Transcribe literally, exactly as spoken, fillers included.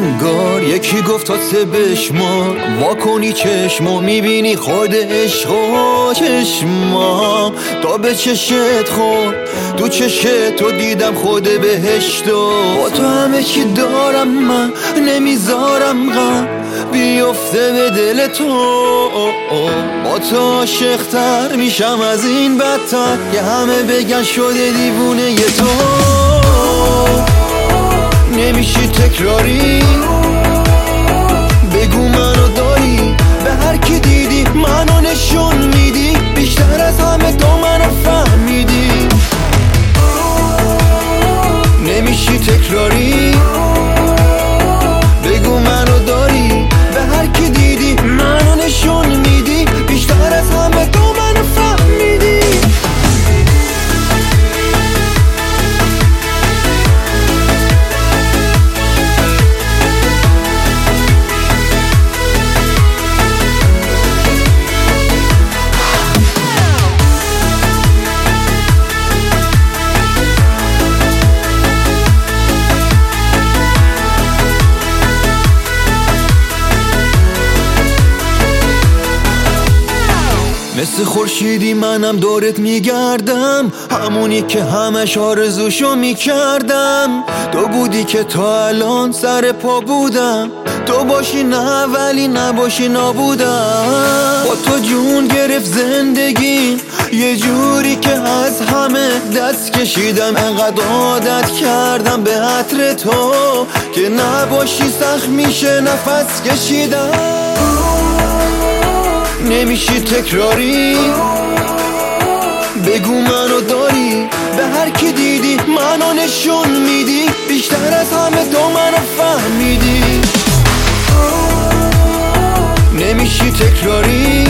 انگار یکی گفت تا سه بشمار، وا کنی چشمو میبینی خود عشق و چشمام تا به چشت خور، تو چشت تو دیدم خود بهشتو. با تو همه چی دارم من، نمیذارم غم بیفته به دل تو. با تو عاشق‌تر میشم از این بدتر، که همه بگن شده دیوونه ی تو. نمیشی تکراری، بگو منو داری، به هر کی دیدی منو نشون میدی، بیشتر از همه تو منو فهمیدی. نمیشی تکراری، بگو منو داری، به هر کی دیدی منو نشون میدی، بیشتر از همه تو منو فهمیدی. مثل خورشیدی منم دورت میگردم، همونی که همش آرزوشو میکردم. تو بودی که تا الان سر پا بودم، تو باشی نه ولی نباشی نابودم. با تو جون گرفت زندگی یه جوری که از همه دست کشیدم. انقدر عادت کردم به عطر تو که نباشی سخت میشه نفس کشیدم. نمیشی تکراری، بگو منو داری، به هر کی دیدی منو نشون میدی، بیشتر از همه تو منو فهمیدی. نمیشی تکراری،